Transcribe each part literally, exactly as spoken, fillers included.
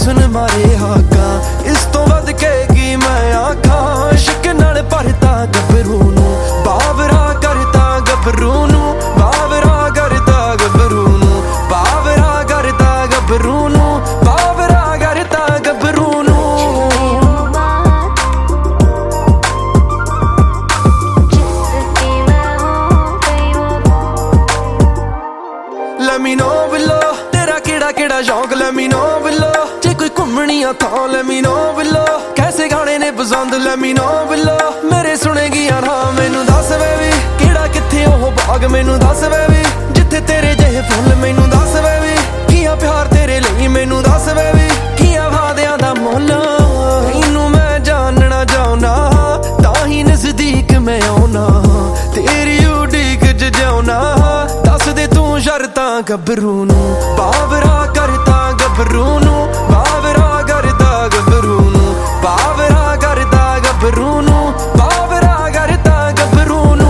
हुस्न मारे हाका इस तो वध के की मैं आखा इश्क नाल भरता गबरू नू बावरा करता गबरू नू बावरा करता गबरू नू बावरा करता गबरू नू बावरा करता गबरू नू Let me know below तेरा केड़ा केड़ा शौक let me know below जे कोई घूमनी आ थां let me know below कैसे गाने ने पसंद let me know below मेरे सुनेगी ना मैनू दस बेबी केड़ा किथे ओह बाग मैनू दस बेबी जिथे तेरे जेहे फुल मैनू दस बेबी किया प्यार तेरे लिए मैनू दस बेबी किया वादियां दा मुल तैनू मैं जानना चाहुंदा तां ही नजदीक मैं आउना तेरी उड़ीक च जाउना दस दे तू शर्तां गबरू नू बावरा करता गबरू नू बावरा करता गबरू नू बावरा करता गबरू नू बावरा करता गबरू नू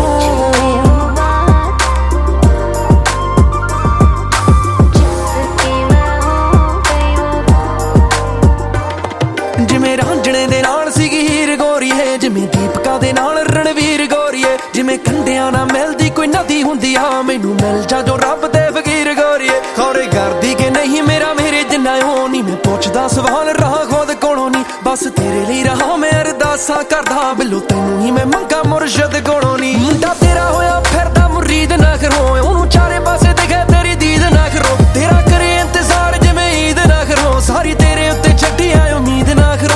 जिमें रांझणे दे नाल सीगी हीर गोरीए जिमें दीपका दे नाल रणवीर गोरीए जिमें कंढियां ना मिलदी कोई नदी हुंदी आ मैनू मिल जा जो रब दे फकीर गोरीए खौरे करदी कि नहीं मेरा मेरे जिन्ना हो नी मैं पुछदा सवाल रहा खुद कोलों नी बस तेरे लिए रहा मैं अरदासां करदा बिल्लो तैनू ही मैं मंगा मुर्शद कोलों नी मुंडा तेरा होया फिरदा मुरीद ना करो ओनू चारे पासे दिखे तेरी दीद ना करो तेरा करे इंतजार जिवें ईद ना करो सारी तेरे उत्ते छड्डी आए उम्मीद ना करो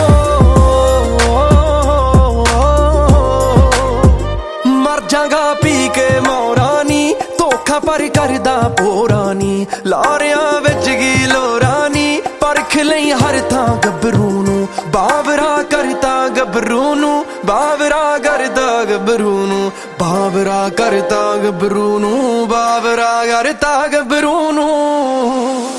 मर जागा पी के मौरा नी धोखा पर करदा पोरा नी लारियां विच गी लोरा नी परख लई हर थां गबरू नू बावरा करता गबरू नू बावरा करता गबरू नू बावरा करता गबरू नू बावरा करता गबरू नू